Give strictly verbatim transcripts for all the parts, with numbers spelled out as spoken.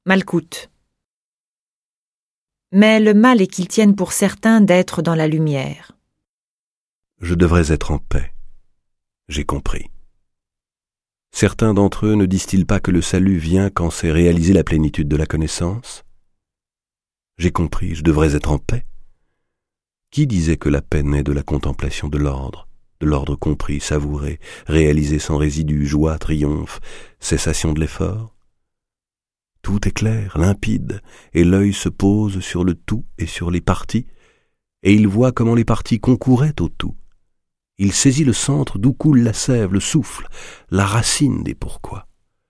Malkout. Mais le mal est qu'ils tiennent pour certains d'être dans la lumière. Je devrais être en paix. J'ai compris. Certains d'entre eux ne disent-ils pas que le salut vient quand s'est réalisée la plénitude de la connaissance? J'ai compris, je devrais être en paix. Qui disait que la paix naît de la contemplation de l'ordre, de l'ordre compris, savouré, réalisé sans résidu, joie, triomphe, cessation de l'effort? Tout est clair, limpide, et l'œil se pose sur le tout et sur les parties, et il voit comment les parties concouraient au tout. Il saisit le centre d'où coule la sève, le souffle, la racine des pourquoi.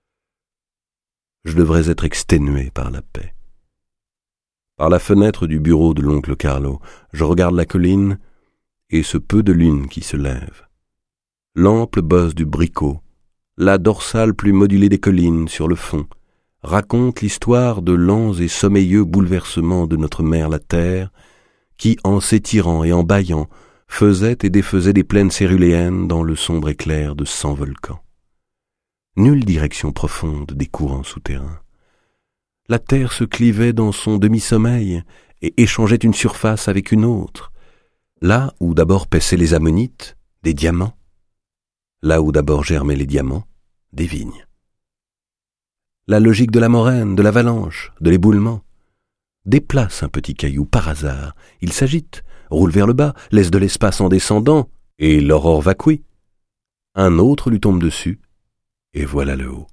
Je devrais être exténué par la paix. Par la fenêtre du bureau de l'oncle Carlo, je regarde la colline et ce peu de lune qui se lève. L'ample bosse du bricot, la dorsale plus modulée des collines sur le fond, raconte l'histoire de lents et sommeilleux bouleversements de notre mère la terre, qui, en s'étirant et en bâillant, faisait et défaisait des plaines céruléennes dans le sombre éclair de cent volcans. Nulle direction profonde des courants souterrains. La terre se clivait dans son demi-sommeil et échangeait une surface avec une autre, là où d'abord paissaient les ammonites, des diamants, là où d'abord germaient les diamants, des vignes. La logique de la moraine, de l'avalanche, de l'éboulement, déplace un petit caillou par hasard, il s'agite, roule vers le bas, laisse de l'espace en descendant, et l'aurore vacouille. Un autre lui tombe dessus, et voilà le haut.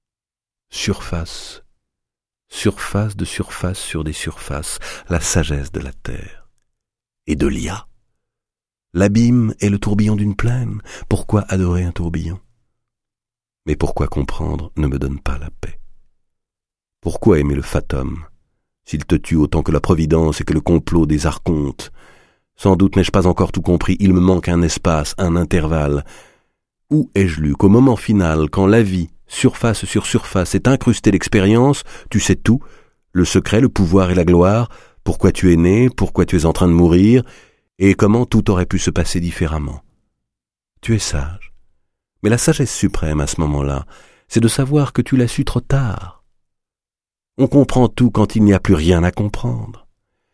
Surface, surface de surface sur des surfaces, la sagesse de la terre. Et de l'I A. L'abîme est le tourbillon d'une plaine, pourquoi adorer un tourbillon? Mais pourquoi comprendre ne me donne pas la paix? Pourquoi aimer le fatum, s'il te tue autant que la providence et que le complot des archontes? Sans doute n'ai-je pas encore tout compris, il me manque un espace, un intervalle. Où ai-je lu qu'au moment final, quand la vie, surface sur surface, est incrustée d'expérience, tu sais tout, le secret, le pouvoir et la gloire, pourquoi tu es né, pourquoi tu es en train de mourir, et comment tout aurait pu se passer différemment. Tu es sage. Mais la sagesse suprême à ce moment-là, c'est de savoir que tu l'as su trop tard. On comprend tout quand il n'y a plus rien à comprendre.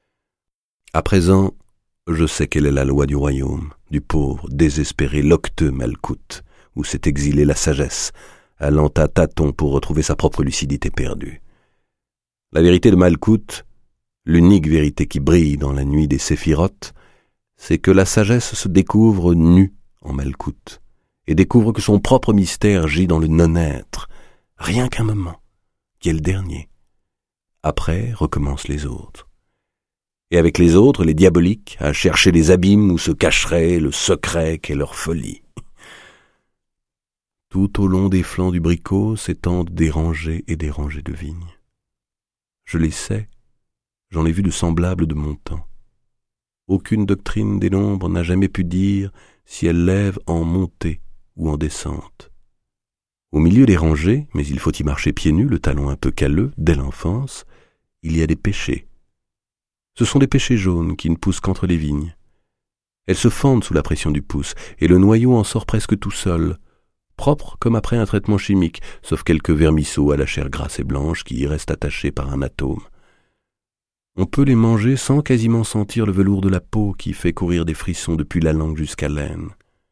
À présent, je sais quelle est la loi du royaume, du pauvre, désespéré, locteux Malkout, où s'est exilée la sagesse, allant à tâtons pour retrouver sa propre lucidité perdue. La vérité de Malkout, l'unique vérité qui brille dans la nuit des séphirotes, c'est que la sagesse se découvre nue en Malkout, et découvre que son propre mystère gît dans le non-être, rien qu'un moment, qui est le dernier. Après recommencent les autres. Et avec les autres, les diaboliques, à chercher les abîmes où se cacherait le secret qu'est leur folie. Tout au long des flancs du bricot s'étendent des rangées et des rangées de vignes. Je les sais, j'en ai vu de semblables de mon temps. Aucune doctrine des nombres n'a jamais pu dire si elles lèvent en montée ou en descente. Au milieu des rangées, mais il faut y marcher pieds nus, le talon un peu calleux, dès l'enfance, il y a des pêchers. Ce sont des pêchers jaunes qui ne poussent qu'entre les vignes. Elles se fendent sous la pression du pouce, et le noyau en sort presque tout seul, propre comme après un traitement chimique, sauf quelques vermisseaux à la chair grasse et blanche qui y restent attachés par un atome. On peut les manger sans quasiment sentir le velours de la peau qui fait courir des frissons depuis la langue jusqu'à l'aine.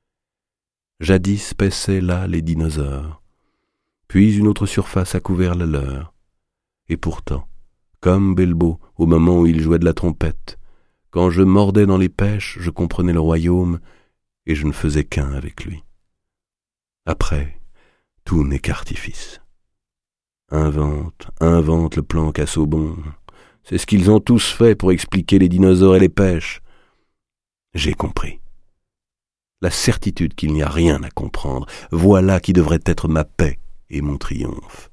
Jadis paissaient là les dinosaures, puis une autre surface a couvert la leur. Et pourtant, comme Belbo, au moment où il jouait de la trompette, quand je mordais dans les pêches, je comprenais le royaume, et je ne faisais qu'un avec lui. Après, tout n'est qu'artifice. Invente, invente le plan Cassaubon. C'est ce qu'ils ont tous fait pour expliquer les dinosaures et les pêches. J'ai compris. La certitude qu'il n'y a rien à comprendre, voilà qui devrait être ma paix et mon triomphe.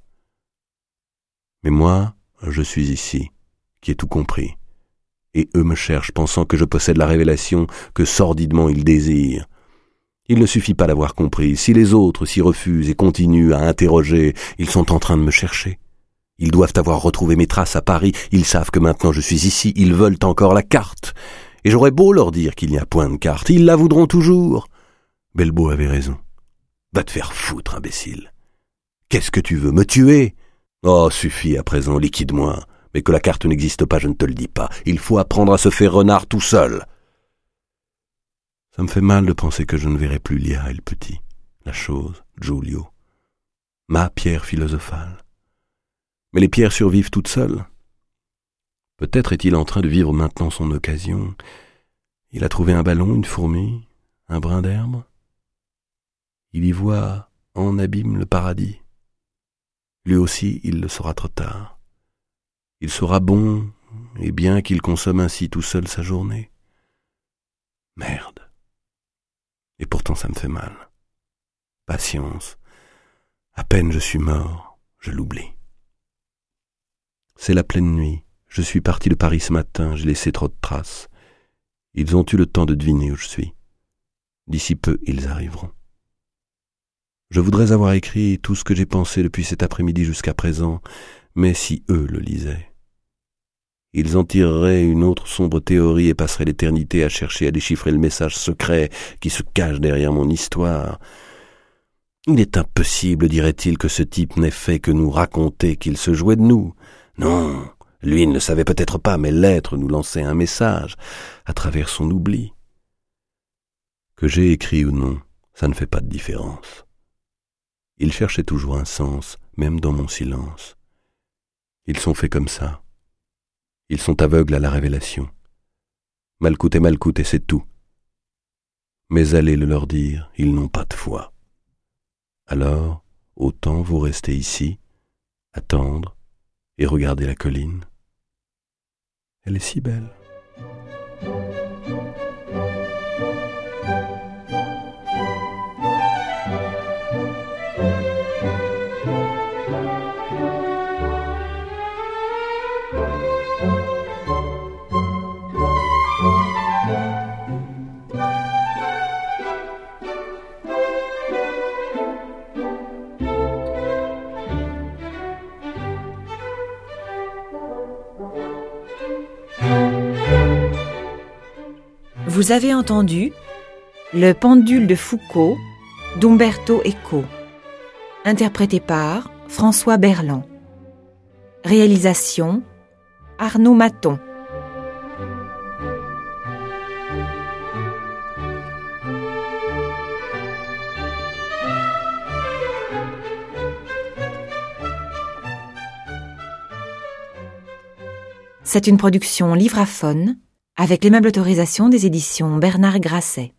Mais moi, je suis ici, qui ai tout compris, et eux me cherchent pensant que je possède la révélation que sordidement ils désirent. Il ne suffit pas d'avoir compris, si les autres s'y refusent et continuent à interroger, ils sont en train de me chercher. Ils doivent avoir retrouvé mes traces à Paris, ils savent que maintenant je suis ici, ils veulent encore la carte, et j'aurais beau leur dire qu'il n'y a point de carte, ils la voudront toujours. Belbo avait raison. Va te faire foutre, imbécile. Qu'est-ce que tu veux, me tuer ? Oh, suffit à présent, liquide-moi. Mais que la carte n'existe pas, je ne te le dis pas. Il faut apprendre à se faire renard tout seul. Ça me fait mal de penser que je ne verrai plus Lia et le petit, la chose, Giulio, ma pierre philosophale. Mais les pierres survivent toutes seules. Peut-être est-il en train de vivre maintenant son occasion. Il a trouvé un ballon, une fourmi, un brin d'herbe. Il y voit en abîme le paradis. Lui aussi, il le saura trop tard. Il sera bon et bien qu'il consomme ainsi tout seul sa journée. Merde. Et pourtant ça me fait mal. Patience. À peine je suis mort, je l'oublie. C'est la pleine nuit. Je suis parti de Paris ce matin, j'ai laissé trop de traces. Ils ont eu le temps de deviner où je suis. D'ici peu, ils arriveront. Je voudrais avoir écrit tout ce que j'ai pensé depuis cet après-midi jusqu'à présent, mais si eux le lisaient, ils en tireraient une autre sombre théorie et passeraient l'éternité à chercher à déchiffrer le message secret qui se cache derrière mon histoire. Il est impossible, dirait-il, que ce type n'ait fait que nous raconter qu'il se jouait de nous. Non, lui il ne savait peut-être pas, mais l'être nous lançait un message à travers son oubli. Que j'ai écrit ou non, ça ne fait pas de différence. Il cherchait toujours un sens, même dans mon silence. Ils sont faits comme ça. Ils sont aveugles à la révélation. Malcoute est malcoute et c'est tout. Mais allez le leur dire, ils n'ont pas de foi. Alors, autant vous rester ici, attendre et regarder la colline. Elle est si belle. Vous avez entendu Le pendule de Foucault d'Umberto Eco, interprété par François Berland. Réalisation Arnaud Maton. C'est une production Livraphone avec l'aimable autorisation des éditions Bernard Grasset.